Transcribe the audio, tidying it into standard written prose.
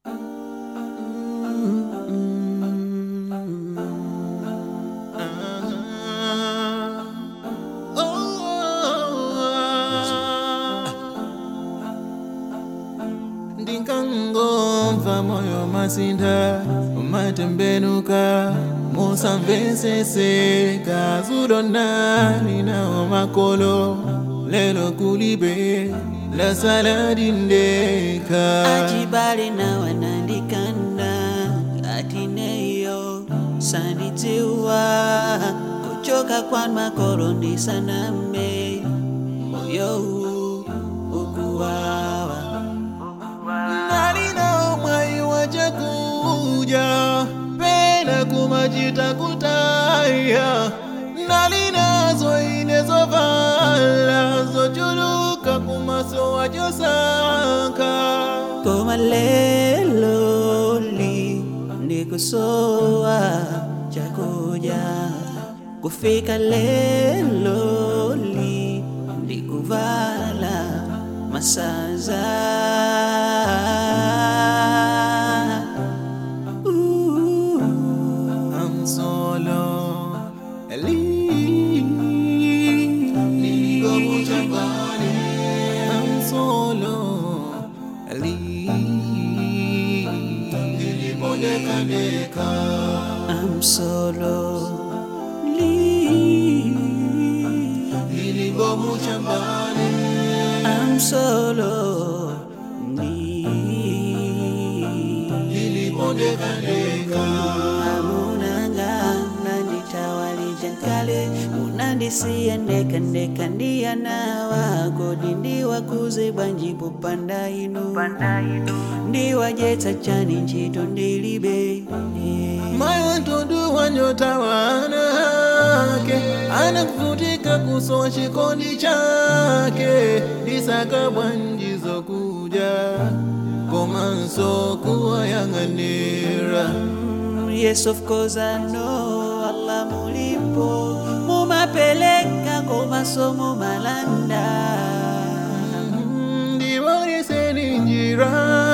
Ndingangomva moyo masinda umatembenuka musamveseseka zudonani na makolo lelo kulibe la saladindeka ajibale na wanandikana atineyo sanitiwa kuchoka kwa makolo ndi saname moyo ukuwawa nalina mwai wajakuja pena kumajita kutaya nalina zoine zovala zochuluka kumaso wajosaka koma lelo ndikusowa chakuja kufika lelo ndikuvala masaza I'm solo I'm solo I'm solo I'm solo amunanga nanditawalijankale unandisiya ndeka ndiya nawa kodi ndiwakuze banji popanda inu ndiwajetsa chani ntchito ndilibe mayo ntundu wanyota wanake anakuvutika kusowa chikondi chake disaka bwanji zokuja komanso kuwayang'anira yes of course I know Allah mulipo mumapeleka komasomo malanda ndiwoneseni njira